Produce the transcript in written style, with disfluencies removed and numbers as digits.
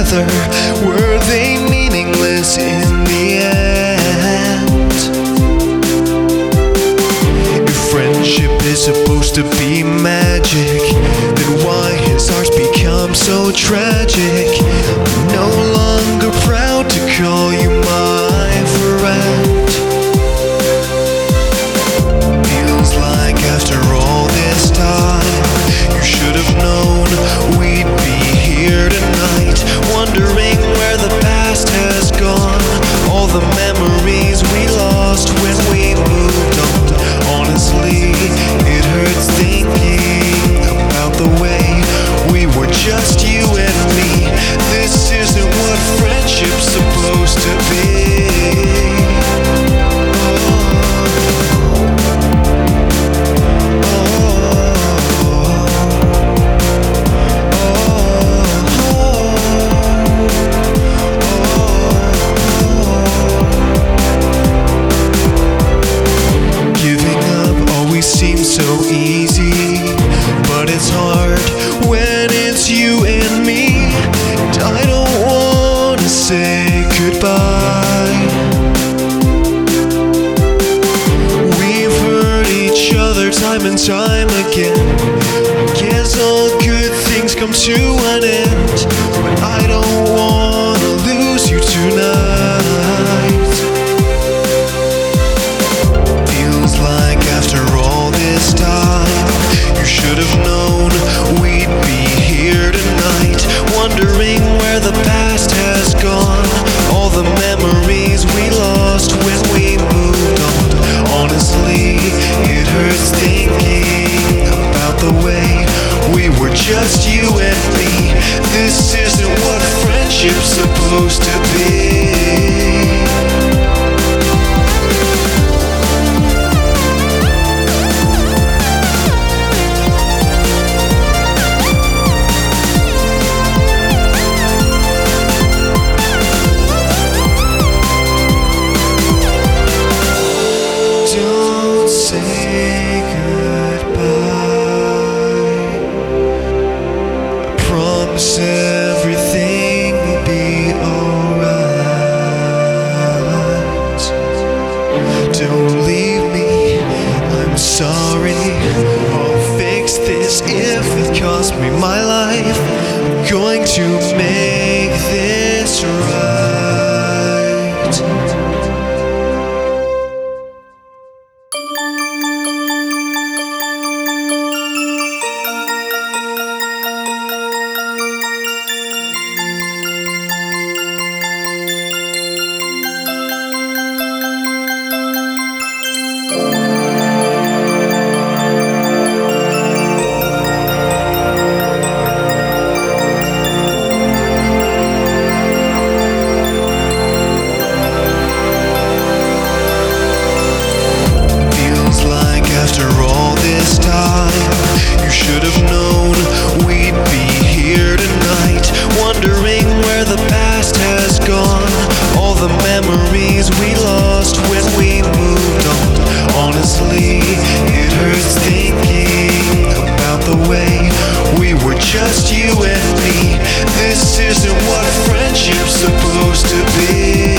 together, were they meaningless in the end? If friendship is supposed to be magic, then why has ours become so tragic? I'm no longer proud to call you my friend. Feels like after all this time, you should have known we'd be here tonight, wondering where the past has gone, all the memories we lost when we moved on. Honestly, it hurts thinking about the way we were just you and me. This isn't what friendship's supposed to be. Seems so easy, but it's hard when it's you and me. And I don't wanna say goodbye. We've hurt each other time and time again. Guess all good things come to an end, but I don't wanna lose you tonight. Feels like after all this time, you should have known we'd be here tonight, wondering where the past has gone, all the memories we lost when we moved on. Honestly, it hurts thinking about the way we were just you and me. This isn't what friendship's supposed to be. Don't say goodbye. I promise everything will be alright. Don't leave me, I'm sorry. I'll fix this if it cost me my life. I'm going to make this right. After all this time, you should have known we'd be here tonight, wondering where the past has gone, all the memories we lost when we moved on. Honestly, it hurts thinking about the way we were just you and me. This isn't what friendship's supposed to be.